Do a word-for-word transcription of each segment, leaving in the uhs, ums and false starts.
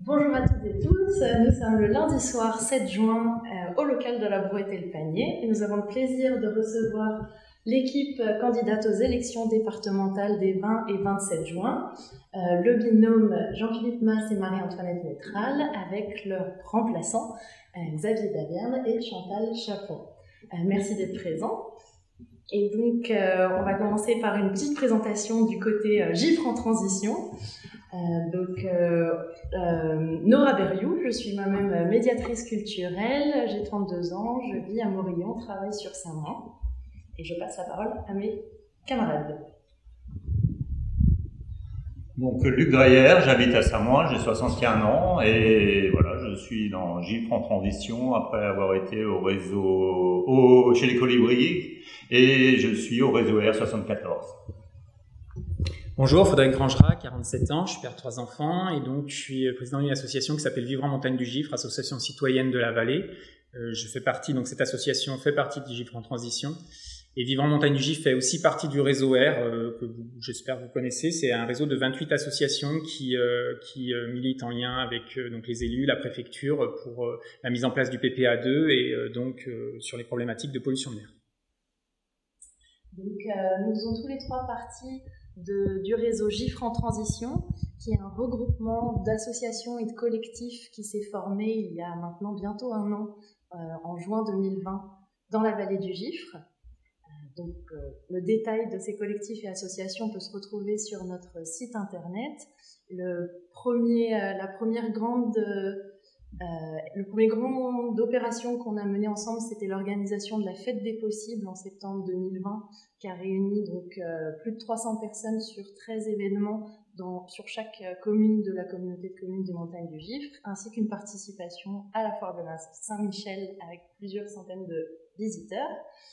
Bonjour à toutes et tous, nous sommes le lundi soir sept juin euh, au local de la Brouette et le Panier et nous avons le plaisir de recevoir l'équipe candidate aux élections départementales des vingt et vingt-sept juin, euh, le binôme Jean-Philippe Mas et Marie-Antoinette Métral avec leurs remplaçants euh, Xavier Daverne et Chantal Chapon. Euh, merci d'être présents. Et donc euh, on va commencer par une petite présentation du côté euh, Gifre en transition. Euh, donc, euh, euh, Nora Berriou, je suis moi-même médiatrice culturelle, j'ai trente-deux ans, je vis à Morillon, travaille sur Saint-Main, et je passe la parole à mes camarades. Donc, Luc Dreyer, j'habite à Saint-Main, j'ai soixante et un ans, et voilà, je suis dans Gifre en transition après avoir été au réseau, au, chez les Colibris, et je suis au réseau R soixante-quatorze. Bonjour, Frédéric Grangera, quarante-sept ans, je suis père de trois enfants et donc je suis président d'une association qui s'appelle Vivre en montagne du Gifre, association citoyenne de la vallée. Euh, je fais partie, donc cette association fait partie du Gifre en transition. Et Vivre en montagne du Gifre fait aussi partie du réseau R, euh, que vous, j'espère vous connaissez. C'est un réseau de vingt-huit associations qui, euh, qui euh, militent en lien avec euh, donc les élus, la préfecture pour euh, la mise en place du P P A deux et euh, donc euh, sur les problématiques de pollution de l'air. Donc euh, nous faisons tous les trois parties De, du réseau Gifre en transition, qui est un regroupement d'associations et de collectifs qui s'est formé il y a maintenant bientôt un an, euh, en juin deux mille vingt, dans la vallée du Gifre. Euh, donc, euh, le détail de ces collectifs et associations peut se retrouver sur notre site internet. Le premier, euh, la première grande... Euh, le premier grand opération qu'on a mené ensemble, c'était l'organisation de la Fête des Possibles en septembre deux mille vingt, qui a réuni donc euh, plus de trois cents personnes sur treize événements dans, sur chaque commune de la communauté de communes des Montagnes du Gifre, ainsi qu'une participation à la foire de la Saint-Michel avec plusieurs centaines de visiteurs.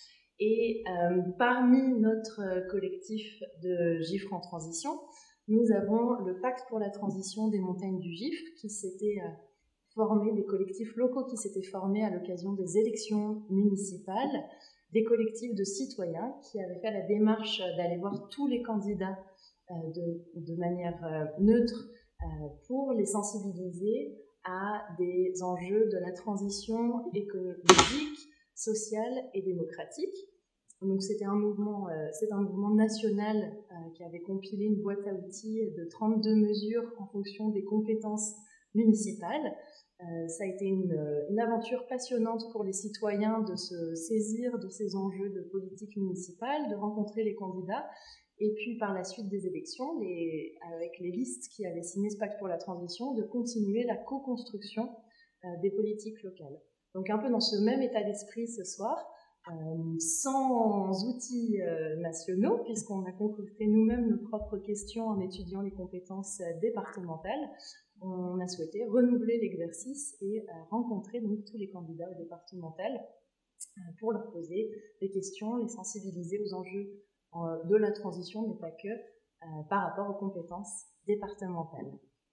Et euh, parmi notre collectif de Gifre en transition, nous avons le Pacte pour la transition des Montagnes du Gifre, qui s'était euh, formés, des collectifs locaux qui s'étaient formés à l'occasion des élections municipales, des collectifs de citoyens qui avaient fait la démarche d'aller voir tous les candidats euh, de, de manière euh, neutre euh, pour les sensibiliser à des enjeux de la transition écologique, sociale et démocratique. Donc c'était un mouvement, euh, c'est un mouvement national euh, qui avait compilé une boîte à outils de trente-deux mesures en fonction des compétences municipales. Euh, ça a été une, une aventure passionnante pour les citoyens de se saisir de ces enjeux de politique municipale, de rencontrer les candidats, et puis par la suite des élections, les, avec les listes qui avaient signé ce pacte pour la transition, de continuer la co-construction euh, des politiques locales. Donc un peu dans ce même état d'esprit ce soir, euh, sans outils euh, nationaux, puisqu'on a concocté nous-mêmes nos propres questions en étudiant les compétences euh, départementales, on a souhaité renouveler l'exercice et euh, rencontrer donc tous les candidats au départemental euh, pour leur poser des questions, les sensibiliser aux enjeux euh, de la transition, mais pas que, euh, par rapport aux compétences départementales.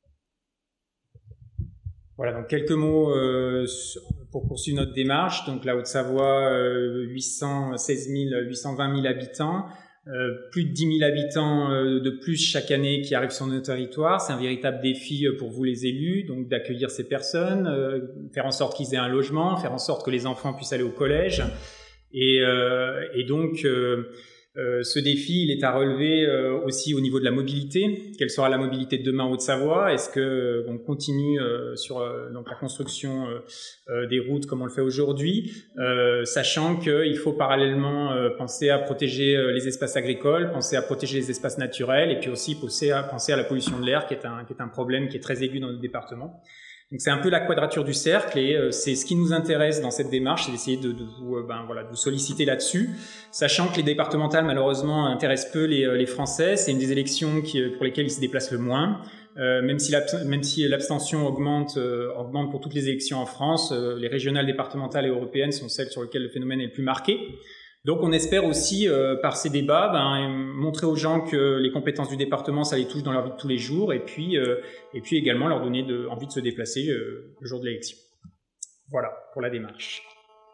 Voilà, donc quelques mots euh, pour poursuivre notre démarche. Donc la Haute-Savoie, euh, huit cent seize mille, huit cent vingt mille habitants. Euh, plus de dix mille habitants euh, de plus chaque année qui arrivent sur nos territoires. C'est un véritable défi pour vous les élus, donc d'accueillir ces personnes, euh, faire en sorte qu'ils aient un logement, faire en sorte que les enfants puissent aller au collège. Et, euh, et donc, euh, euh, ce défi, il est à relever euh, aussi au niveau de la mobilité. Quelle sera la mobilité de demain en Haute-Savoie? Est-ce que on continue euh, sur euh, donc la construction euh, euh, des routes comme on le fait aujourd'hui, euh, sachant qu'il faut parallèlement euh, penser à protéger euh, les espaces agricoles, penser à protéger les espaces naturels, et puis aussi penser à, penser à la pollution de l'air, qui est un qui est un problème qui est très aigu dans notre département. Donc c'est un peu la quadrature du cercle et euh, c'est ce qui nous intéresse dans cette démarche, c'est d'essayer de, de vous, euh, ben voilà, de vous solliciter là-dessus, sachant que les départementales malheureusement intéressent peu les, les Français. C'est une des élections qui, pour lesquelles ils se déplacent le moins. Euh, même si même si l'abstention augmente, euh, augmente pour toutes les élections en France, euh, les régionales, départementales et européennes sont celles sur lesquelles le phénomène est le plus marqué. Donc on espère aussi, euh, par ces débats, ben, montrer aux gens que les compétences du département, ça les touche dans leur vie de tous les jours, et puis, euh, et puis également leur donner de, envie de se déplacer euh, le jour de l'élection. Voilà pour la démarche.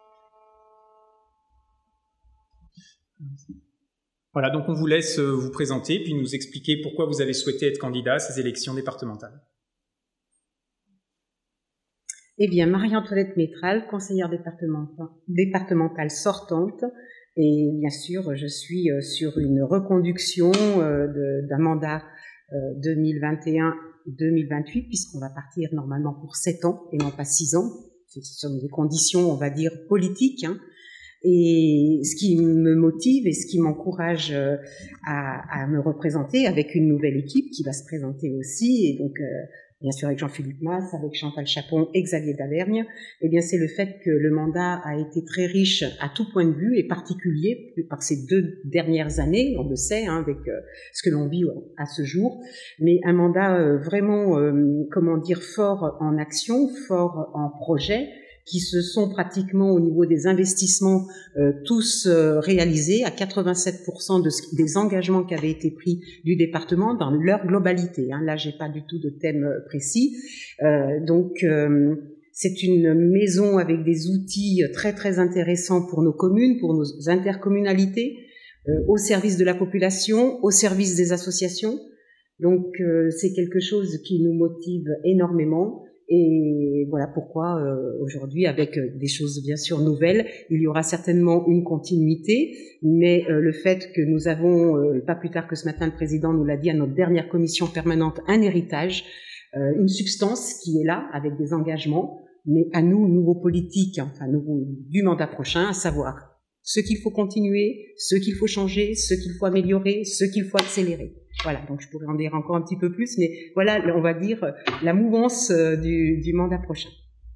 Voilà, donc on vous laisse vous présenter, puis nous expliquer pourquoi vous avez souhaité être candidat à ces élections départementales. Eh bien, Marie-Antoinette Métral, conseillère départementale, départementale sortante, et bien sûr, je suis sur une reconduction d'un mandat deux mille vingt et un deux mille vingt-huit, puisqu'on va partir normalement pour sept ans et non pas six ans. Ce sont des conditions, on va dire, politiques, hein. Et ce qui me motive et ce qui m'encourage à, à me représenter avec une nouvelle équipe qui va se présenter aussi, et donc euh, bien sûr avec Jean-Philippe Mas, avec Chantal Chapon et Xavier Davergne, eh bien c'est le fait que le mandat a été très riche à tout point de vue et particulier par ces deux dernières années, on le sait, hein, avec euh, ce que l'on vit à ce jour, mais un mandat euh, vraiment, euh, comment dire, fort en action, fort en projet, qui se sont pratiquement au niveau des investissements euh, tous euh, réalisés à quatre-vingt-sept pour cent de ce, des engagements qui avaient été pris du département dans leur globalité. Hein. Là, j'ai pas du tout de thème précis. Euh, donc, euh, c'est une maison avec des outils très très intéressants pour nos communes, pour nos intercommunalités, euh, au service de la population, au service des associations. Donc, euh, c'est quelque chose qui nous motive énormément. Et voilà pourquoi euh, aujourd'hui, avec euh, des choses bien sûr nouvelles, il y aura certainement une continuité, mais euh, le fait que nous avons, euh, pas plus tard que ce matin, le président nous l'a dit à notre dernière commission permanente, un héritage, euh, une substance qui est là avec des engagements, mais à nous, nouveaux politiques, enfin nouveaux du mandat prochain, à savoir ce qu'il faut continuer, ce qu'il faut changer, ce qu'il faut améliorer, ce qu'il faut accélérer. Voilà, donc je pourrais en dire encore un petit peu plus, mais voilà, on va dire, la mouvance du, du mandat prochain.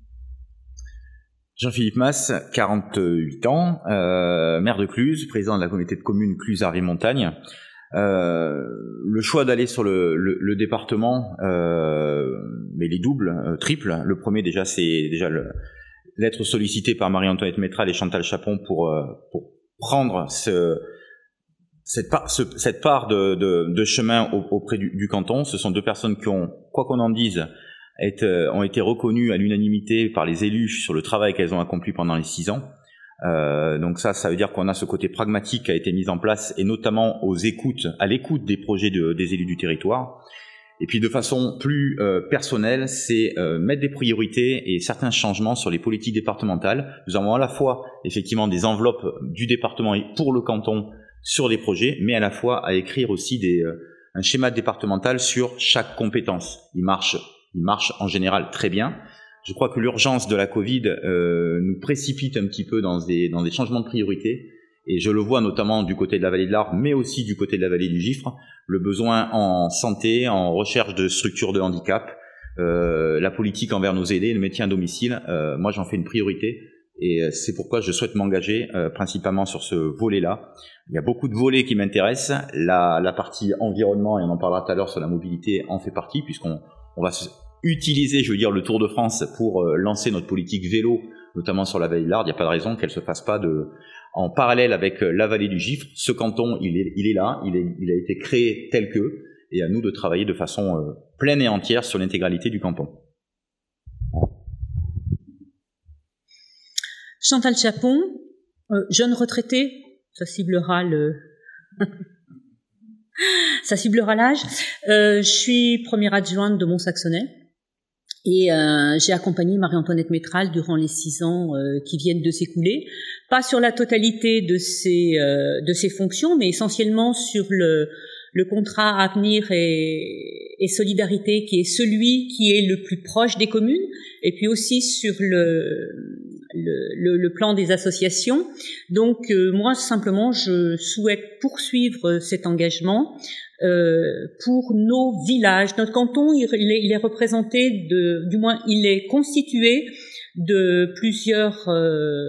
Jean-Philippe Mas, quarante-huit ans, euh, maire de Cluses, président de la communauté de communes Cluses-Arville-Montagne. Euh, le choix d'aller sur le, le, le département, euh, mais les doubles, euh, triples. Le premier, déjà, c'est déjà l'être sollicité par Marie-Antoinette Métral et Chantal Chapon pour, euh, pour prendre ce... Cette part, ce, cette part de, de, de chemin auprès du, du canton. Ce sont deux personnes qui ont, quoi qu'on en dise, est, euh, ont été reconnues à l'unanimité par les élus sur le travail qu'elles ont accompli pendant les six ans. Euh, donc ça, ça veut dire qu'on a ce côté pragmatique qui a été mis en place, et notamment aux écoutes, à l'écoute des projets de, des élus du territoire. Et puis de façon plus euh, personnelle, c'est euh, mettre des priorités et certains changements sur les politiques départementales. Nous avons à la fois effectivement des enveloppes du département et pour le canton sur les projets, mais à la fois à écrire aussi des, euh, un schéma départemental sur chaque compétence. Il marche, il marche en général très bien. Je crois que l'urgence de la Covid euh, nous précipite un petit peu dans des, dans des changements de priorité, et je le vois notamment du côté de la vallée de l'Arve, mais aussi du côté de la vallée du Gifre, le besoin en santé, en recherche de structures de handicap, euh, la politique envers nos aînés, le maintien à domicile. Euh, moi, j'en fais une priorité. Et c'est pourquoi je souhaite m'engager euh, principalement sur ce volet-là. Il y a beaucoup de volets qui m'intéressent. La, la partie environnement, et on en parlera tout à l'heure sur la mobilité, en fait partie, puisqu'on on va utiliser, je veux dire, le Tour de France pour euh, lancer notre politique vélo, notamment sur la vallée de l'Arve. Il n'y a pas de raison qu'elle se fasse pas de, en parallèle avec la vallée du Gifre. Ce canton, il est, il est là, il, est, il a été créé tel que, et à nous de travailler de façon euh, pleine et entière sur l'intégralité du canton. Chantal Chapon, euh, jeune retraitée, ça ciblera le, ça ciblera l'âge. Euh, je suis première adjointe de Mont-Saxonais et euh, j'ai accompagné Marie-Antoinette Métral durant les six ans euh, qui viennent de s'écouler, pas sur la totalité de ses euh, de ses fonctions, mais essentiellement sur le le contrat Avenir et, et Solidarité, qui est celui qui est le plus proche des communes, et puis aussi sur le Le, le, le plan des associations. Donc euh, moi simplement je souhaite poursuivre cet engagement euh, pour nos villages. Notre canton il, il, est, il est représenté de, du moins il est constitué de plusieurs euh,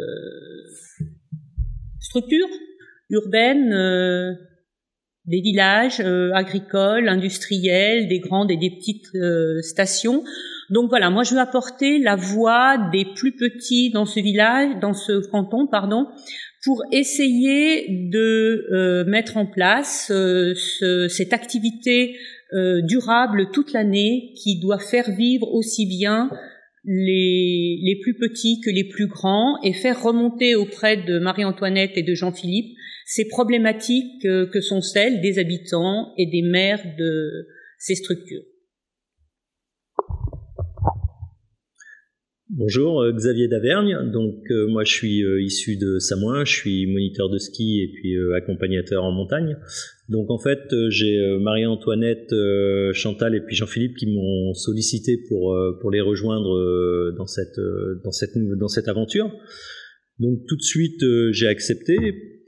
structures urbaines, euh, des villages euh, agricoles, industriels, des grandes et des petites euh, stations. Donc voilà, moi je veux apporter la voix des plus petits dans ce village, dans ce canton, pardon, pour essayer de euh, mettre en place euh, ce, cette activité euh, durable toute l'année qui doit faire vivre aussi bien les, les plus petits que les plus grands, et faire remonter auprès de Marie-Antoinette et de Jean-Philippe ces problématiques euh, que sont celles des habitants et des maires de ces structures. Bonjour, Xavier Davergne. Donc euh, moi je suis euh, issu de Samoin, je suis moniteur de ski et puis euh, accompagnateur en montagne. Donc en fait euh, j'ai euh, Marie-Antoinette, euh, Chantal et puis Jean-Philippe qui m'ont sollicité pour euh, pour les rejoindre euh, dans cette euh, dans cette dans cette aventure. Donc tout de suite euh, j'ai accepté. Pourquoi ?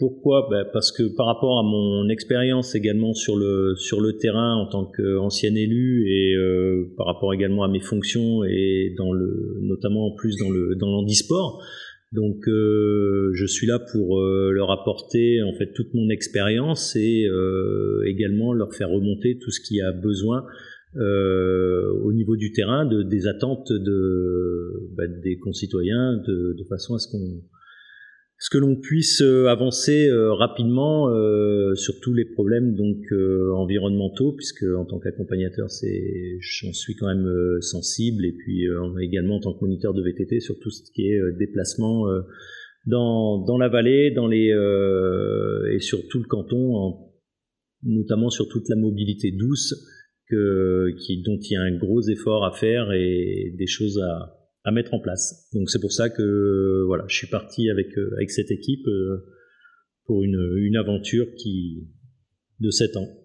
Ben, parce que par rapport à mon expérience également sur le sur le terrain en tant qu'ancien élu et euh, par rapport également à mes fonctions et dans le notamment en plus dans le dans l'handisport. Donc euh, je suis là pour euh, leur apporter en fait toute mon expérience et euh, également leur faire remonter tout ce qui a besoin euh, au niveau du terrain de des attentes de ben, des concitoyens de de façon à ce qu'on ce que l'on puisse euh, avancer euh, rapidement euh, sur tous les problèmes donc euh, environnementaux, puisque en tant qu'accompagnateur, c'est j'en suis quand même euh, sensible, et puis euh, également en tant que moniteur de V T T sur tout ce qui est euh, déplacement euh, dans dans la vallée, dans les euh, et sur tout le canton, en, notamment sur toute la mobilité douce, que qui dont il y a un gros effort à faire et des choses à à mettre en place. Donc c'est pour ça que voilà, je suis parti avec euh, avec cette équipe euh, pour une une aventure qui de sept ans.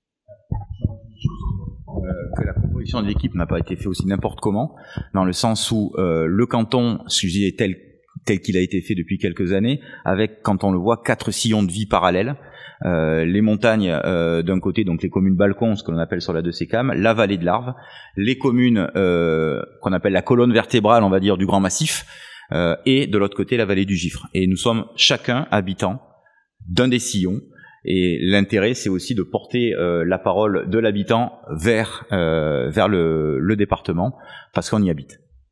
Euh, que la composition de l'équipe n'a pas été faite aussi n'importe comment, dans le sens où euh, le canton sujet est tel tel qu'il a été fait depuis quelques années, avec, quand on le voit, quatre sillons de vie parallèles. Euh, les montagnes euh, d'un côté, donc les communes balcons, ce que l'on appelle sur la deux Sécam, la vallée de l'Arve, les communes euh, qu'on appelle la colonne vertébrale, on va dire, du Grand Massif, euh, et de l'autre côté la vallée du Gifre. Et nous sommes chacun habitants d'un des sillons, et l'intérêt c'est aussi de porter euh, la parole de l'habitant vers euh, vers le, le département, parce qu'on y habite.